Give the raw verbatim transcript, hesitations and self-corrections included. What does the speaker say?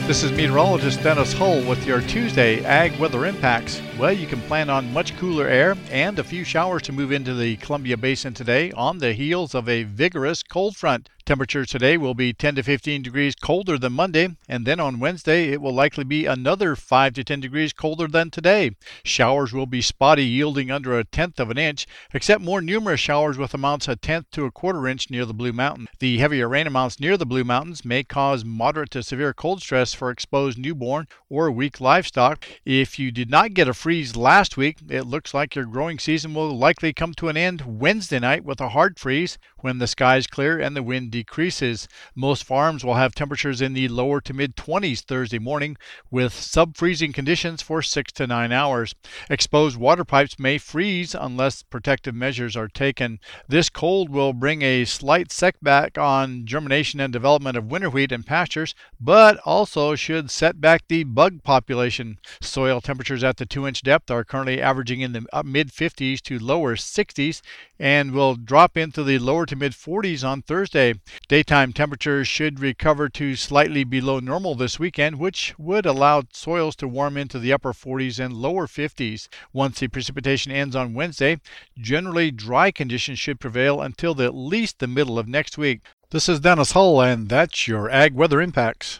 This is meteorologist Dennis Hull with your Tuesday Ag Weather Impacts. Well, you can plan on much cooler air and a few showers to move into the Columbia Basin today on the heels of a vigorous cold front. Temperatures today will be ten to fifteen degrees colder than Monday, and then on Wednesday it will likely be another five to ten degrees colder than today. Showers will be spotty, yielding under a tenth of an inch, except more numerous showers with amounts a tenth to a quarter inch near the Blue Mountain. The heavier rain amounts near the Blue Mountains may cause moderate to severe cold stress for exposed newborn or weak livestock. If you did not get a freeze last week, it looks like your growing season will likely come to an end Wednesday night with a hard freeze when the skies clear and the wind decreases. Most farms will have temperatures in the lower to mid twenties Thursday morning with sub-freezing conditions for six to nine hours. Exposed water pipes may freeze unless protective measures are taken. This cold will bring a slight setback on germination and development of winter wheat and pastures, but also should set back the bug population. Soil temperatures at the two inch depth are currently averaging in the mid fifties to lower sixties and will drop into the lower to mid forties on Thursday. Daytime temperatures should recover to slightly below normal this weekend, which would allow soils to warm into the upper forties and lower fifties. Once the precipitation ends on Wednesday, generally dry conditions should prevail until at least the middle of next week. This is Dennis Hull, and that's your Ag Weather Impacts.